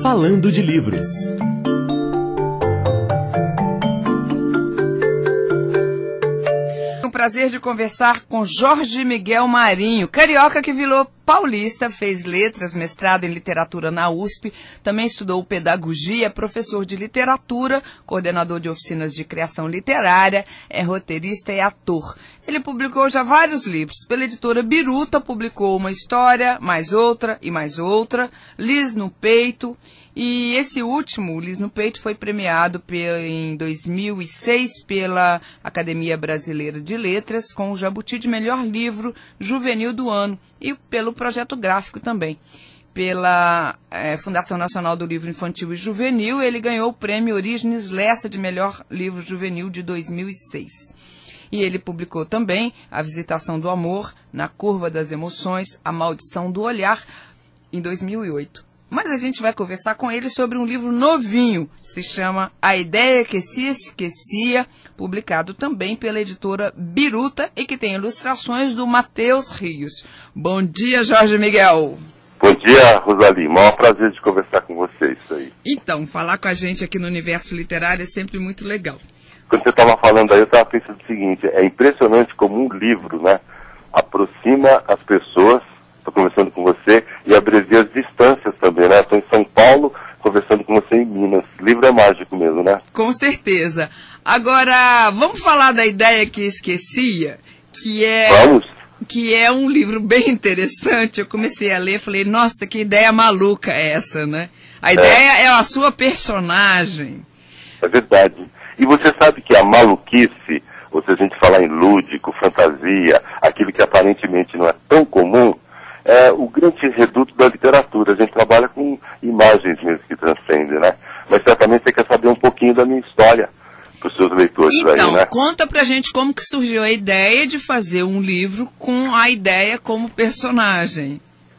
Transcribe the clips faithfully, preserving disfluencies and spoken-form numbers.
Falando de Livros. O prazer de conversar com Jorge Miguel Marinho, carioca que virou paulista, fez letras, mestrado em literatura na U S P, também estudou pedagogia, professor de literatura, coordenador de oficinas de criação literária, é roteirista e ator. Ele publicou já vários livros. Pela editora Biruta, publicou uma história, mais outra e mais outra, Lis no Peito. E esse último, Lis no Peito, foi premiado em dois mil e seis pela Academia Brasileira de Letras com o Jabuti de Melhor Livro Juvenil do Ano e pelo Projeto Gráfico também. Pela é, Fundação Nacional do Livro Infantil e Juvenil, ele ganhou o prêmio Origens Lessa de Melhor Livro Juvenil de dois mil e seis. E ele publicou também A Visitação do Amor, Na Curva das Emoções, A Maldição do Olhar, em dois mil e oito. Mas a gente vai conversar com ele sobre um livro novinho, se chama A Ideia que se Esquecia, publicado também pela editora Biruta e que tem ilustrações do Matheus Rios. Bom dia, Jorge Miguel. Bom dia, Rosali. Maior prazer de conversar com você, isso aí. Então, falar com a gente aqui no Universo Literário é sempre muito legal. Quando você estava falando aí, eu estava pensando o seguinte, é impressionante como um livro, né, aproxima as pessoas. Estou conversando com você e abrevia as distâncias também, né? Estou em São Paulo, conversando com você em Minas. O livro é mágico mesmo, né? Com certeza. Agora, vamos falar da Ideia que Esquecia, que é... Vamos? Que é um livro bem interessante. Eu comecei a ler e falei, nossa, que ideia maluca é essa, né? A ideia é, é a sua personagem. É verdade. E você sabe que a maluquice, ou se a gente falar em lúdico, fantasia, aquilo que aparentemente não é tão comum, é o grande reduto da literatura. A gente trabalha com imagens mesmo que transcendem, né? Mas certamente você quer saber um pouquinho da minha história para os seus leitores então, aí, né? Então, conta pra gente como que surgiu a ideia de fazer um livro com a ideia como personagem.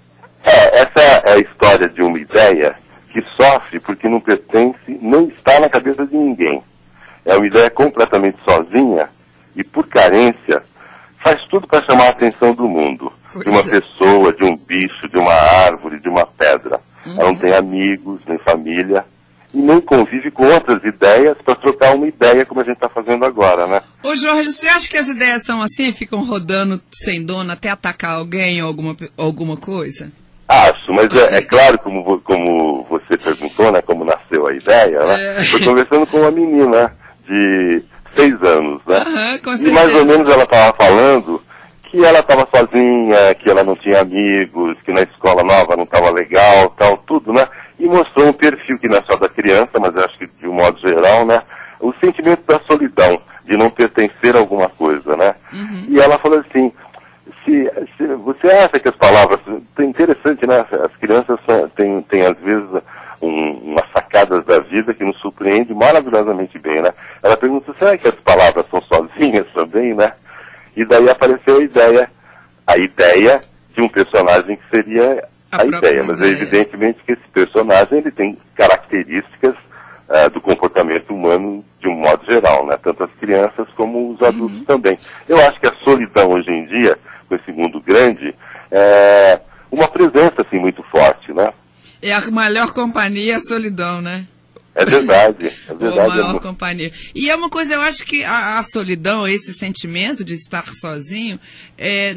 É, essa é a história de uma ideia que sofre porque não pertence, não está na cabeça de ninguém. É uma ideia completamente sozinha e, por carência, faz tudo para chamar a atenção do mundo. De uma pessoa, de um bicho, de uma árvore, de uma pedra. Uhum. Ela não tem amigos, nem família, e nem convive com outras ideias para trocar uma ideia como a gente está fazendo agora, né? Ô Jorge, você acha que as ideias são assim, ficam rodando sem dono até atacar alguém ou alguma, alguma coisa? Acho, mas é, é claro, como, como você perguntou, né, como nasceu a ideia, né? Estou é. conversando com uma menina de seis anos, né? Uhum, com certeza. E mais ou menos ela estava falando que ela estava sozinha, que ela não tinha amigos, que na escola nova não estava legal, tal, tudo, né? E mostrou um perfil que não é só da criança, mas eu acho que de um modo geral, né? O sentimento da solidão, de não pertencer a alguma coisa, né? Uhum. E ela falou assim, se, se você acha que as palavras... É interessante, né? As crianças têm, têm às vezes, um, umas sacadas da vida que nos surpreende maravilhosamente bem, né? Ela pergunta, será que as palavras são sozinhas também, né? E daí apareceu a ideia, a ideia de um personagem que seria a, a ideia, mas é evidentemente que esse personagem ele tem características uh, do comportamento humano de um modo geral, né? Tanto as crianças como os adultos uhum. também. Eu acho que a solidão hoje em dia, com esse mundo grande, é uma presença assim muito forte, né? É a maior companhia, a solidão, né? É verdade, é verdade. Ou a maior companhia. E é uma coisa, eu acho que a, a solidão, esse sentimento de estar sozinho, é,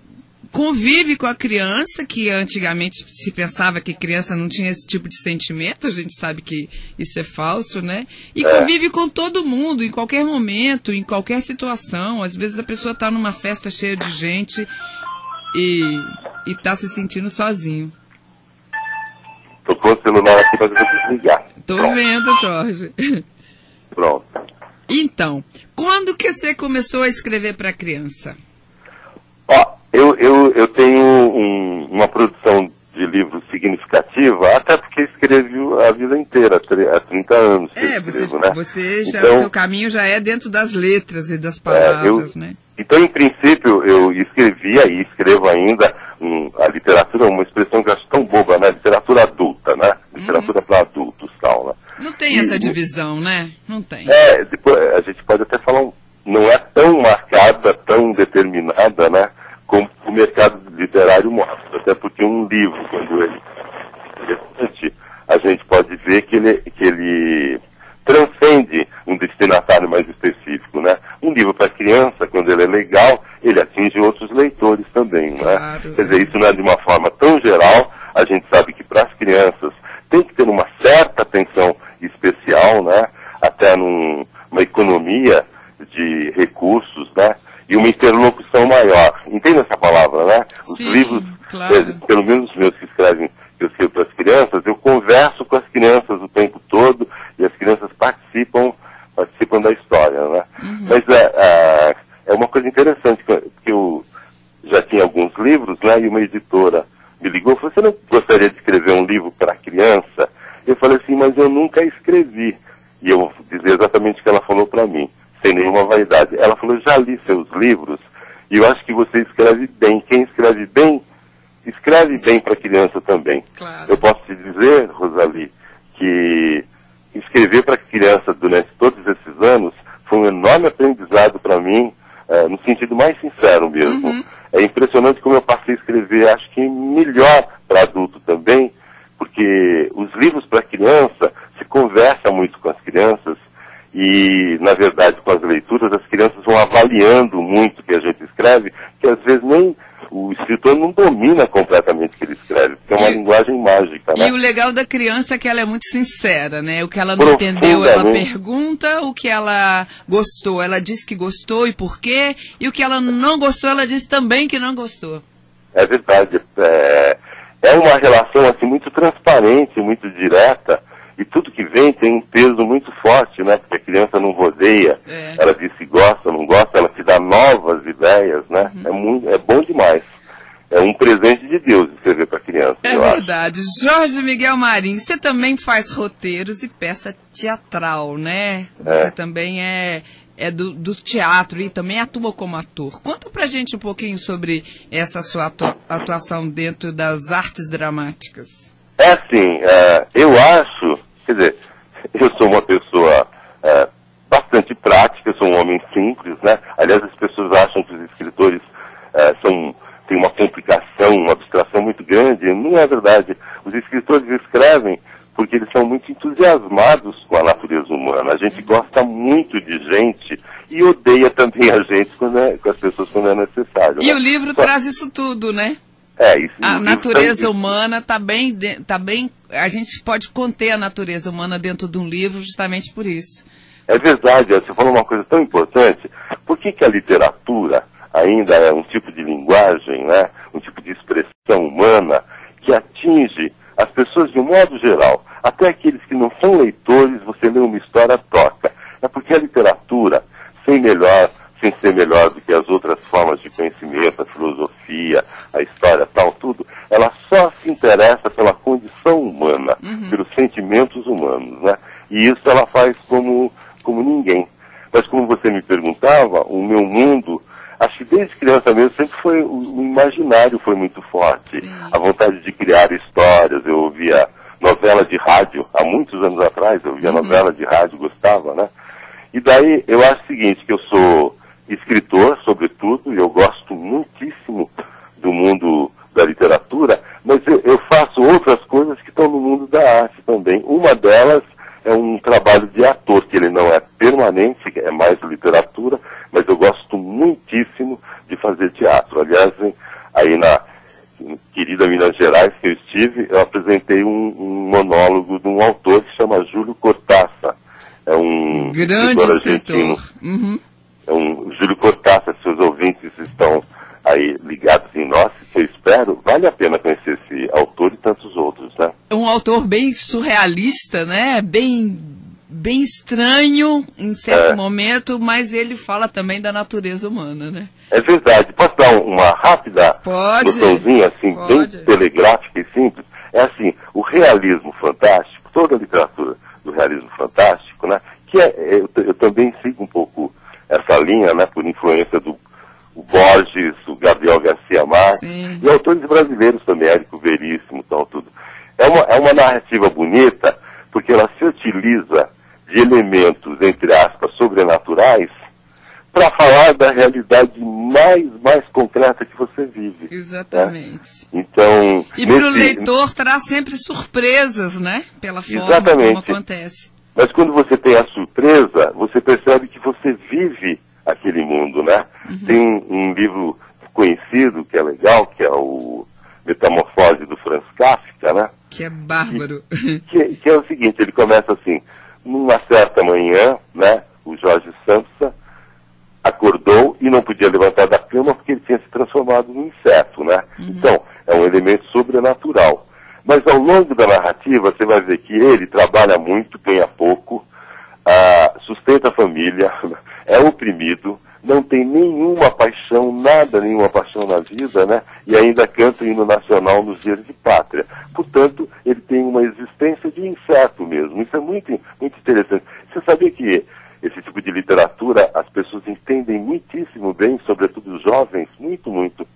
convive com a criança, que antigamente se pensava que criança não tinha esse tipo de sentimento, a gente sabe que isso é falso, né? E é. convive com todo mundo, em qualquer momento, em qualquer situação. Às vezes a pessoa está numa festa cheia de gente e está se sentindo sozinho. Tocou o celular aqui para eu desligar. Tô Pronto. vendo, Jorge. Pronto. Então, quando que você começou a escrever para criança? Ó, eu, eu, eu tenho um, uma produção de livros significativa, até porque escrevo a vida inteira, há trinta anos que é, eu escrevo, você, né? você já, então, seu caminho já é dentro das letras e das palavras, é, eu, né? Então, em princípio, eu escrevia e escrevo ainda um, a literatura, uma expressão que eu acho tão boba, né? Literatura adulta, né? Literatura uhum. para adultos, tal, né? Não tem e, essa divisão, né? Não tem. É, depois, a gente pode até falar, não é tão marcada, tão determinada, né? Como o mercado literário mostra. Até porque um livro, quando ele é interessante, a a gente pode ver que ele, que ele transcende um destinatário mais específico, né? Um livro para criança, quando ele é legal, ele atinge outros leitores também, claro, né? Quer dizer, isso não é de uma forma tão geral. A gente sabe que para as crianças tem que ter uma certa atenção especial, né? Até numa economia de recursos, né? E uma interlocução maior. Entende essa palavra, né? Os Sim, livros, claro. eh, pelo menos os meus que escrevem, que eu escrevo para as crianças, eu converso com as crianças o tempo todo e as crianças participam, participam da história, né? Uhum. Mas é, é, é uma coisa interessante, que eu já tinha alguns livros, né? E uma editora me ligou e falou, você não gostaria de escrever um livro para criança? Eu falei assim, mas eu nunca escrevi. E eu vou dizer exatamente o que ela falou para mim, sem nenhuma vaidade. Ela falou, já li seus livros e eu acho que você escreve bem. Quem escreve bem, escreve bem para criança também. Claro. Eu posso te dizer, Rosalie, que escrever para criança durante todos esses anos foi um enorme aprendizado para mim, uh, no sentido mais sincero mesmo. Uhum. É impressionante como eu passei a escrever, acho que melhor para adulto também, porque os livros para criança se conversa muito com as crianças e, na verdade, com as leituras, as crianças vão avaliando muito o que a gente escreve, que às vezes nem o escritor não domina completamente o que ele escreve, porque é uma e, linguagem mágica, né? E o legal da criança é que ela é muito sincera, né? O que ela não entendeu, ela pergunta, o que ela gostou, ela diz que gostou e por quê, e o que ela não gostou, ela diz também que não gostou. É verdade. É, é uma relação assim muito transparente, muito direta, e tudo que vem tem um peso muito forte, né? Porque a criança não rodeia, é. Ela diz se gosta, não gosta, ela te dá novas ideias, né? Uhum. É, muito, é bom demais. É um presente de Deus escrever para criança. É verdade. Acho. Jorge Miguel Marinho, você também faz roteiros e peça teatral, né? Você é. também é, é do, do teatro e também atua como ator. Conta pra gente um pouquinho sobre essa sua atua, atuação dentro das artes dramáticas. É assim, é, eu acho, quer dizer, eu sou uma pessoa é, bastante prática, eu sou um homem simples, né? Aliás, as pessoas acham que os escritores é, são, têm uma complicação, uma abstração muito grande. Não é verdade. Os escritores escrevem porque eles são muito entusiasmados com a natureza humana. A gente gosta muito de gente e odeia também a gente quando é, com as pessoas quando é necessário. E né? o livro Só... traz isso tudo, né? É, isso, a natureza tá... humana está bem, tá bem... A gente pode conter a natureza humana dentro de um livro justamente por isso. É verdade, você falou uma coisa tão importante. Por que que a literatura ainda é um tipo de linguagem, né? Um tipo de expressão humana que atinge as pessoas de um modo geral? Até aqueles que não são leitores, você lê uma história, toca. É porque a literatura, sem melhor... sem ser melhor do que as outras formas de conhecimento, a filosofia, a história, tal, tudo, ela só se interessa pela condição humana, uhum. pelos sentimentos humanos, né? E isso ela faz como, como ninguém. Mas como você me perguntava, o meu mundo, acho que desde criança mesmo, sempre foi, o, o imaginário foi muito forte. Sim. A vontade de criar histórias, eu ouvia novela de rádio, há muitos anos atrás, eu ouvia uhum. novela de rádio, gostava, né? E daí eu acho o seguinte, que eu sou escritor, sobretudo, e eu gosto muitíssimo do mundo da literatura, mas eu, eu faço outras coisas que estão no mundo da arte também. Uma delas é um trabalho de ator, que ele não é permanente, é mais literatura, mas eu gosto muitíssimo de fazer teatro. Aliás, aí na querida Minas Gerais, que eu estive, eu apresentei um, um monólogo de um autor que se chama Júlio Cortázar. É um grande escritor escritor. argentino. Uhum. É um Júlio Cortázar, seus ouvintes estão aí ligados em nós, que eu espero, vale a pena conhecer esse autor e tantos outros, né? Um autor bem surrealista, né? Bem, bem estranho em certo é. momento, mas ele fala também da natureza humana, né? É verdade. Posso dar uma rápida noçãozinha, assim, Pode. bem telegráfica e simples? É assim, o realismo fantástico, toda a literatura do realismo fantástico, né? Que é, eu, eu também sigo um pouco essa linha, né, por influência do o Borges, o Gabriel Garcia Marques, Sim. e autores brasileiros também, Érico Veríssimo, tal, tudo. É uma, é uma narrativa bonita, porque ela se utiliza de elementos, entre aspas, sobrenaturais, para falar da realidade mais, mais concreta que você vive. Exatamente. Né? Então, e para o leitor terá sempre surpresas, né? Pela forma exatamente. como acontece. Mas quando você tem a surpresa, você percebe que você vive aquele mundo, né? Uhum. Tem um, um livro conhecido, que é legal, que é o Metamorfose do Franz Kafka, né? Que é bárbaro. Que, que, que é o seguinte, ele começa assim, numa certa manhã, né? O Jorge Samsa acordou e não podia levantar da cama porque ele tinha se transformado num inseto, né? Uhum. Então, é um elemento sobrenatural. Mas ao longo da narrativa, você vai ver que ele trabalha muito, ganha pouco, ah, sustenta a família, é oprimido, não tem nenhuma paixão, nada, nenhuma paixão na vida, né? E ainda canta o hino nacional nos dias de pátria. Portanto, ele tem uma existência de inseto mesmo. Isso é muito, muito interessante. Você sabia que esse tipo de literatura as pessoas entendem muitíssimo bem, sobretudo os jovens, muito, muito.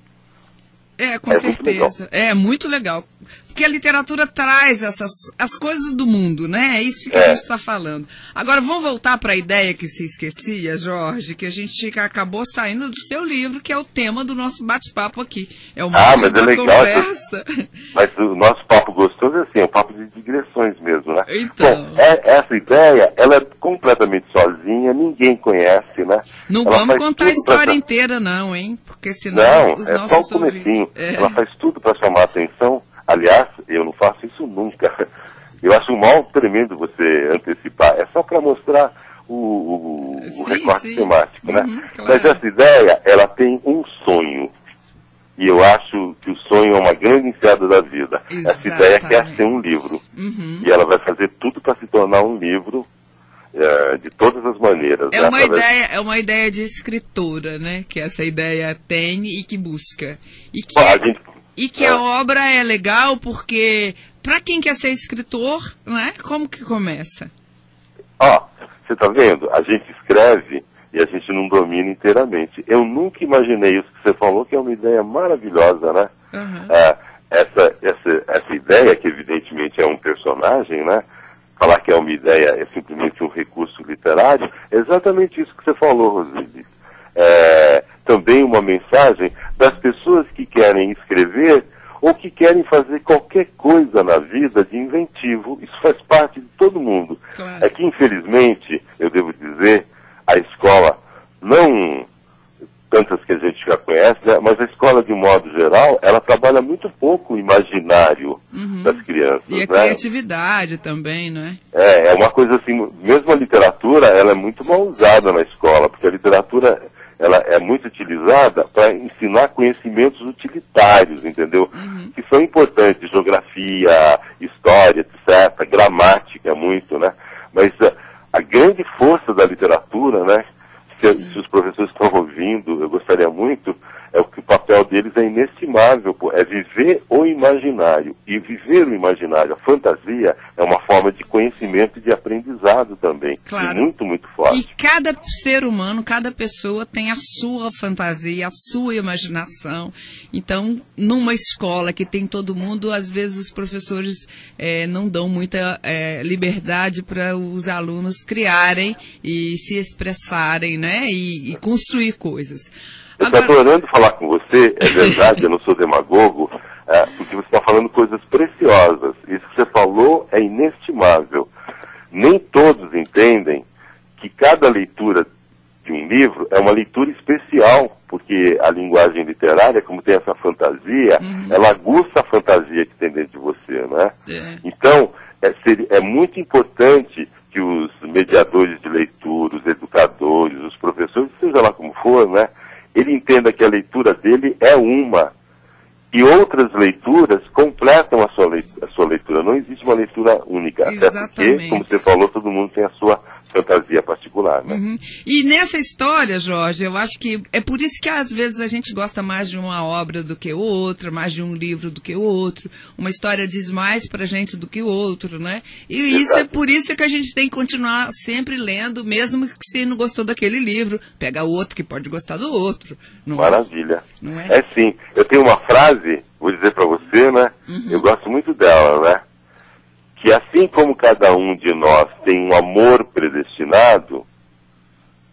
É, com é certeza. Muito é muito legal. Porque a literatura traz essas as coisas do mundo, né? É isso que é. a gente está falando. Agora, vamos voltar para a ideia que se esquecia, Jorge, que a gente acabou saindo do seu livro, que é o tema do nosso bate-papo aqui. É o ah, mas é da legal, conversa. Mas o nosso papo gostoso é assim, é um papo de digressões mesmo, né? Então. Bom, é, essa ideia, ela é completamente sozinha, ninguém conhece, né? Não ela vamos contar a história pra... inteira, não, hein? Porque senão não, os é nossos só o comecinho. É. Ela faz tudo para chamar a atenção. Aliás, eu não faço isso nunca. Eu acho mal tremendo você antecipar. É só para mostrar o, o, sim, o recorte sim. temático, uhum, né? Claro. Mas essa ideia, ela tem um sonho. E eu acho que o sonho é uma grande enseada da vida. Exatamente. Essa ideia quer ser um livro. Uhum. E ela vai fazer tudo para se tornar um livro é, de todas as maneiras. É, né? uma ideia, é uma ideia de escritora, né? Que essa ideia tem e que busca. E que, a gente... e que é. a obra é legal porque, para quem quer ser escritor, né? Como que começa? Ó, você tá vendo? A gente escreve e a gente não domina inteiramente. Eu nunca imaginei isso que você falou, que é uma ideia maravilhosa, né? Uhum. É, essa, essa, essa ideia, que evidentemente é um personagem, né? Falar que é uma ideia é simplesmente um recurso literário, é exatamente isso que você falou, Roseli. É, também uma mensagem das pessoas que querem escrever ou que querem fazer qualquer coisa na vida de inventivo. Isso faz parte de todo mundo. Claro. É que, infelizmente, eu devo dizer, a escola, não tantas que a gente já conhece, né, mas a escola, de um modo geral, ela trabalha muito pouco o imaginário uhum. das crianças. E a né? criatividade também, não é? É, é uma coisa assim, mesmo a literatura, ela é muito mal usada na escola, porque a literatura, ela é muito utilizada para ensinar conhecimentos utilitários, entendeu? Uhum. Que são importantes, geografia, história, etcétera, gramática, muito, né? Mas a, a grande força da literatura, né? Se, se os professores estão ouvindo, eu gostaria muito, é o que o papel deles é inestimável, pô, é viver o imaginário. E viver o imaginário, a fantasia, é uma forma de conhecimento e de aprendizado também. Claro. E muito, muito forte. E cada ser humano, cada pessoa tem a sua fantasia, a sua imaginação. Então, numa escola que tem todo mundo, às vezes os professores é, não dão muita é, liberdade para os alunos criarem e se expressarem, né? E, e construir coisas. Eu estou Agora... adorando falar com você, é verdade, eu não sou demagogo, é, porque você está falando coisas preciosas. Isso que você falou é inestimável. Nem todos entendem que cada leitura de um livro é uma leitura especial, porque a linguagem literária, como tem essa fantasia, uhum. ela aguça a fantasia que tem dentro de você, né? É. Então, é, seria, é muito importante que os mediadores de leitura, os educadores, os professores, seja lá como for, né? Ele entenda que a leitura dele é uma, e outras leituras completam a sua leitura. A sua leitura. Não existe uma leitura única, Exatamente. Até porque, como você falou, todo mundo tem a sua fantasia particular, né? Uhum. E nessa história, Jorge, eu acho que é por isso que às vezes a gente gosta mais de uma obra do que outra, mais de um livro do que o outro, uma história diz mais pra gente do que o outro, né? E isso Exato. É por isso que a gente tem que continuar sempre lendo, mesmo que se não gostou daquele livro, pega outro que pode gostar do outro. Não Maravilha. É? Não é? É sim. Eu tenho uma frase, vou dizer pra você, né? Uhum. Eu gosto muito dela, né? Que assim como cada um de nós tem um amor predestinado,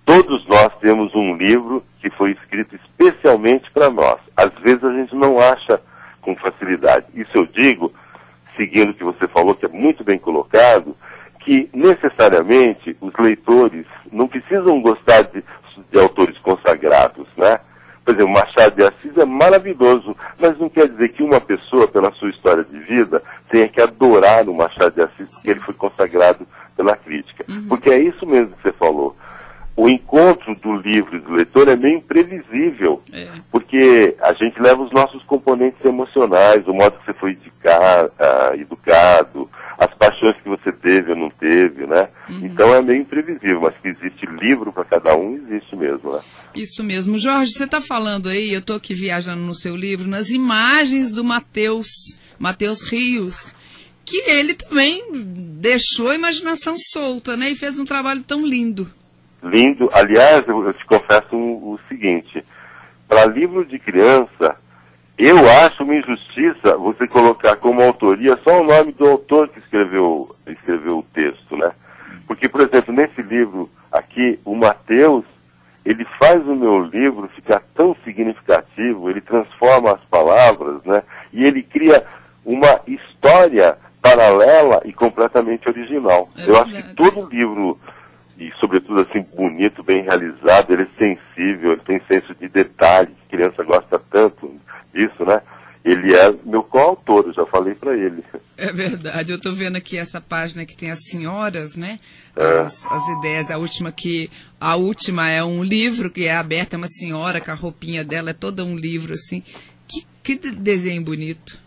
todos nós temos um livro que foi escrito especialmente para nós. Às vezes a gente não acha com facilidade. Isso eu digo, seguindo o que você falou, que é muito bem colocado, que necessariamente os leitores não precisam gostar de, de autores consagrados, né? Por exemplo, Machado de Assis é maravilhoso, mas não quer dizer que uma pessoa, pela sua história de vida, tenha que adorar o Machado de Assis porque ele foi consagrado pela crítica. Uhum. Porque é isso mesmo que você falou. O encontro do livro e do leitor é meio imprevisível, é. porque a gente leva os nossos componentes emocionais, o modo que você foi educar, uh, educado, as paixões que você teve ou não teve, né? Uhum. Então é meio imprevisível, mas que existe livro para cada um, existe mesmo, né? Isso mesmo. Jorge, você está falando aí, eu estou aqui viajando no seu livro, nas imagens do Matheus, Matheus Rios, que ele também deixou a imaginação solta, né? E fez um trabalho tão lindo. Lindo. Aliás, eu, eu te confesso o, o seguinte, para livro de criança, eu acho uma injustiça você colocar como autoria só o nome do autor que escreveu, escreveu o texto, né? Porque, por exemplo, nesse livro aqui, o Matheus, ele faz o meu livro ficar tão significativo, ele transforma as palavras, né? E ele cria uma história paralela e completamente original. É eu acho que todo livro, e sobretudo assim, bonito, bem realizado, ele é sensível, ele tem senso de detalhe, que criança gosta tanto disso, né? Ele é meu coautor, eu já falei para ele. É verdade, eu estou vendo aqui essa página que tem as senhoras, né? É. As, as ideias, a última que, a última é um livro que é aberto, é uma senhora com a roupinha dela, é todo um livro assim. Que, que desenho bonito,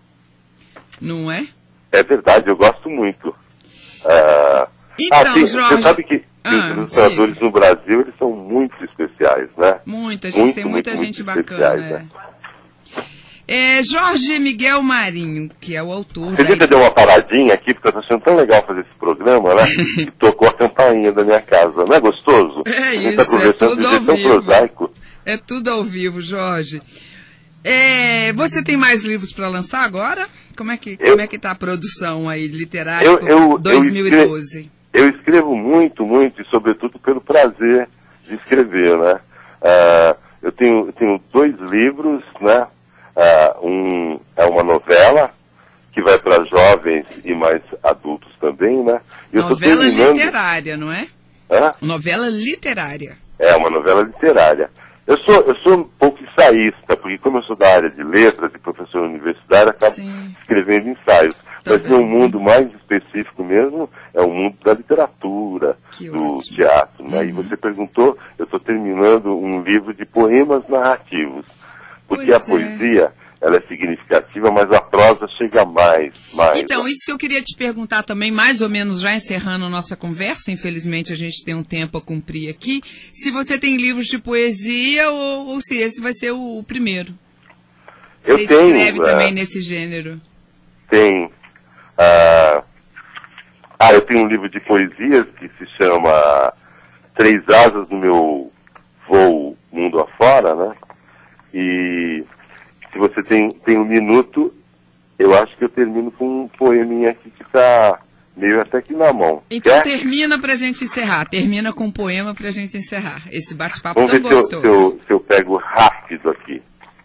não é? É verdade, eu gosto muito. Uh... Então, ah, sim, Jorge... Você sabe que ah, os ilustradores no Brasil, eles são muito especiais, né? Muita gente, muito, tem muita muito, gente muito bacana, né? é. É, Jorge Miguel Marinho, que é o autor... Você da... que deu uma paradinha aqui, porque eu tô achando tão legal fazer esse programa, né? E tocou a campainha da minha casa, não é gostoso? É tá isso, é tudo ao vivo. Prosaico. É tudo ao vivo, Jorge. É, você tem mais livros para lançar agora? Como é que eu, como é que tá a produção aí, literária, eu, eu, dois mil e doze? Eu escrevo muito, muito, e sobretudo pelo prazer de escrever, né? Uh, eu tenho, eu tenho dois livros, né? Uh, um é uma novela, que vai para jovens e mais adultos também, né? E novela eu tô terminando... literária, não é? Hã? Novela literária. É, uma novela literária. Eu sou, eu sou um pouco ensaísta, porque como eu sou da área de letras e professor universitário, acabo Sim. escrevendo ensaios. Mas no mundo mais específico mesmo, é o mundo da literatura, que do ótimo. Teatro. Né? Uhum. E você perguntou, eu estou terminando um livro de poemas narrativos. Porque pois a poesia, é. ela é significativa, mas a prosa chega mais, mais. Então, né? Isso que eu queria te perguntar também, mais ou menos já encerrando a nossa conversa, infelizmente a gente tem um tempo a cumprir aqui, se você tem livros de poesia ou, ou se esse vai ser o, o primeiro. Eu você tenho, escreve é... também nesse gênero? Tem. Ah, ah, eu tenho um livro de poesias que se chama Três Asas no Meu Voo Mundo Afora, né? E se você tem, tem um minuto, eu acho que eu termino com um poeminha aqui que está meio até aqui na mão. Então Quer? Termina pra gente encerrar. Termina com um poema pra gente encerrar. Esse bate-papo tão gostoso. Vamos ver se eu, se eu pego rápido aqui.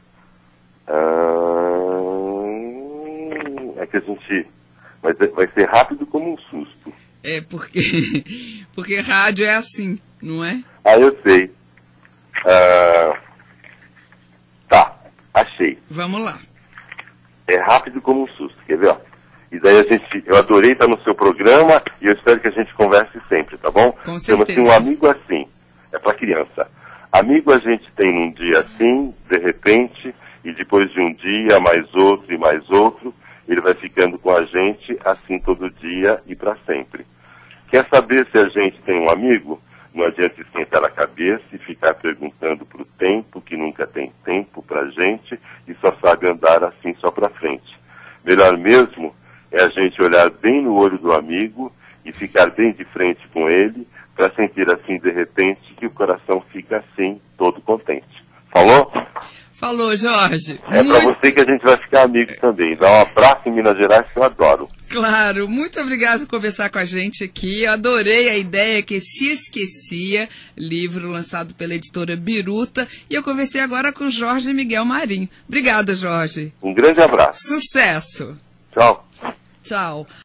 Ah, é que a gente... Vai, vai ser rápido como um susto. É, porque, porque rádio é assim, não é? Ah, eu sei. Ah, tá, achei. Vamos lá. É rápido como um susto, quer ver? Ó? E daí a gente, eu adorei estar no seu programa e eu espero que a gente converse sempre, tá bom? Com certeza. Chama-se Um Amigo Assim, é pra criança. Amigo a gente tem num dia assim, de repente, e depois de um dia, mais outro e mais outro, ele vai ficando com a gente assim todo dia e para sempre. Quer saber se a gente tem um amigo? Não adianta esquentar a cabeça e ficar perguntando pro tempo, que nunca tem tempo pra gente e só sabe andar assim só pra frente. Melhor mesmo é a gente olhar bem no olho do amigo e ficar bem de frente com ele para sentir assim de repente que o coração fica assim, todo contente. Falou? Falou, Jorge. É muito... pra você que a gente vai ficar amigo também. Dá um abraço em Minas Gerais que eu adoro. Claro, muito obrigado por conversar com a gente aqui. Eu adorei a ideia que se esquecia, livro lançado pela editora Biruta. E eu conversei agora com Jorge Miguel Marinho. Obrigada, Jorge. Um grande abraço. Sucesso. Tchau. Tchau.